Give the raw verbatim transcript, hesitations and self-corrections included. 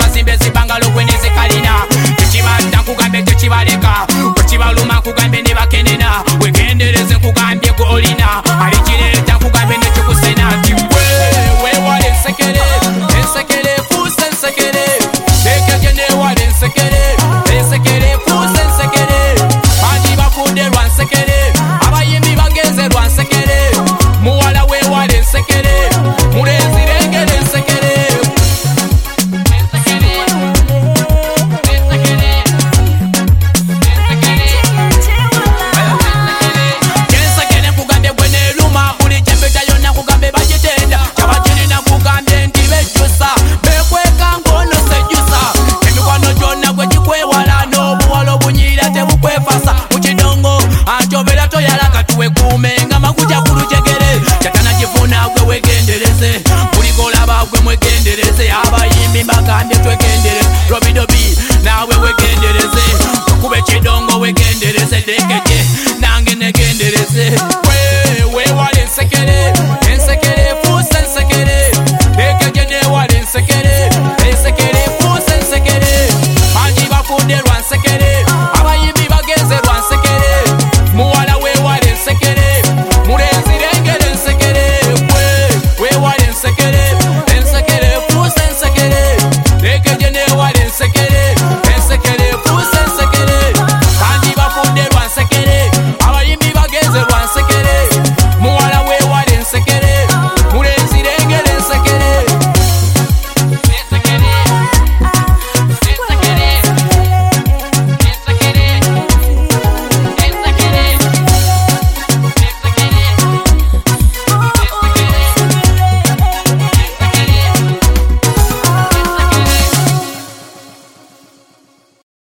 bazimbe zibangalo kweneze kalina tekibadda nkugambye tekibaleka wekibaluma nkugambye ne bakenena wegendereze nkugambye golina alikireeta nkugambye nekikusena nti wewale ensekere ensekere fuusa ensekere tekegende wale ensekere ensekere fuusa ensekere bangi bafudde lwa nsekere abayimbi bagenze lwa nsekere muwala wewale ensekere mulenzi lengere ensekere ensekere nkugambye gwe neeruma buli kyempeta yonna nkugambye bagitenda kyabakirina nkugambye nti bejjusa bekweka ng'ono sejjusa emikwano gyonna gwe gikwewala n'obuwala obunyiira tebukwefasa mu kidongo antyobera toyala katuwekuumenga makuja ku lujegere kyatanagifuna gwe wegendereze buligolaba gwe mwegendereze abayimbi mbagambye twegendere robidobi naawe wegendereze okube ekidongo wegendereze lekeje nange negendereze wewale ensekere ensekere